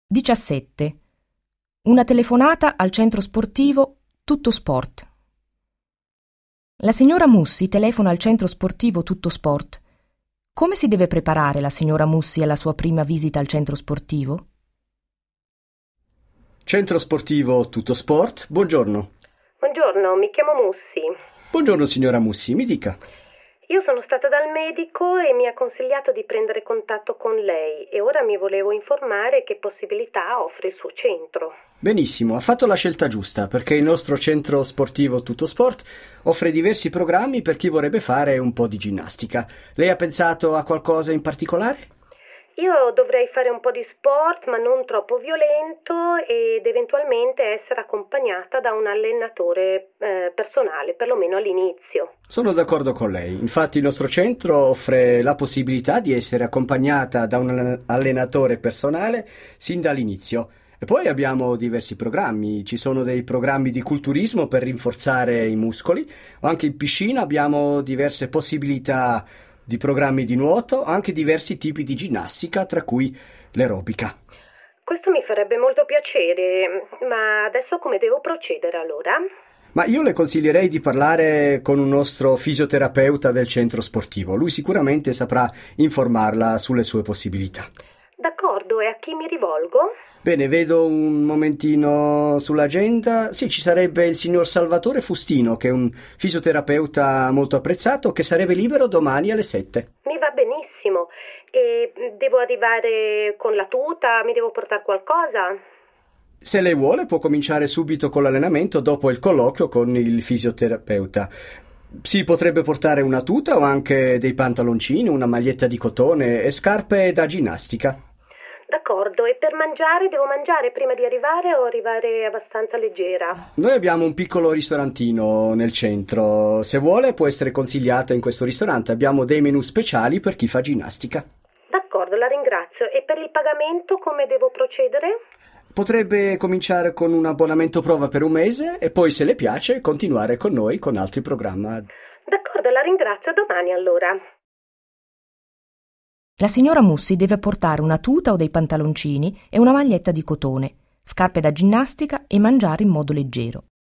17. Una telefonata al centro sportivo Tutto Sport. La signora Mussi telefona al centro sportivo Tutto Sport. Come si deve preparare la signora Mussi alla sua prima visita al centro sportivo? Centro sportivo Tutto Sport, buongiorno. Buongiorno, mi chiamo Mussi. Buongiorno signora Mussi, mi dica. Io sono stata dal medico e mi ha consigliato di prendere contatto con lei e ora mi volevo informare che possibilità offre il suo centro. Benissimo, ha fatto la scelta giusta perché il nostro centro sportivo Tutto Sport offre diversi programmi per chi vorrebbe fare un po' di ginnastica. Lei ha pensato a qualcosa in particolare? Io dovrei fare un po' di sport, ma non troppo violento, ed eventualmente essere accompagnata da un allenatore personale, perlomeno all'inizio. Sono d'accordo con lei. Infatti il nostro centro offre la possibilità di essere accompagnata da un allenatore personale sin dall'inizio. E poi abbiamo diversi programmi. Ci sono dei programmi di culturismo per rinforzare i muscoli. Anche in piscina abbiamo diverse possibilità di programmi di nuoto, anche diversi tipi di ginnastica, tra cui l'aerobica. Questo mi farebbe molto piacere, ma adesso come devo procedere allora? Ma io le consiglierei di parlare con un nostro fisioterapeuta del centro sportivo. Lui sicuramente saprà informarla sulle sue possibilità. D'accordo, e a chi mi rivolgo? Bene, vedo un momentino sull'agenda. Sì, ci sarebbe il signor Salvatore Fustino, che è un fisioterapeuta molto apprezzato, che sarebbe libero domani alle 7. Mi va benissimo. E devo arrivare con la tuta? Mi devo portare qualcosa? Se lei vuole può cominciare subito con l'allenamento dopo il colloquio con il fisioterapeuta. Si potrebbe portare una tuta o anche dei pantaloncini, una maglietta di cotone e scarpe da ginnastica. D'accordo, e per mangiare devo mangiare prima di arrivare o arrivare abbastanza leggera? Noi abbiamo un piccolo ristorantino nel centro. Se vuole può essere consigliata in questo ristorante. Abbiamo dei menù speciali per chi fa ginnastica. D'accordo, la ringrazio. E per il pagamento come devo procedere? Potrebbe cominciare con un abbonamento prova per un mese e poi, se le piace, continuare con noi con altri programmi. D'accordo, la ringrazio. A domani allora. La signora Mussi deve portare una tuta o dei pantaloncini e una maglietta di cotone, scarpe da ginnastica e mangiare in modo leggero.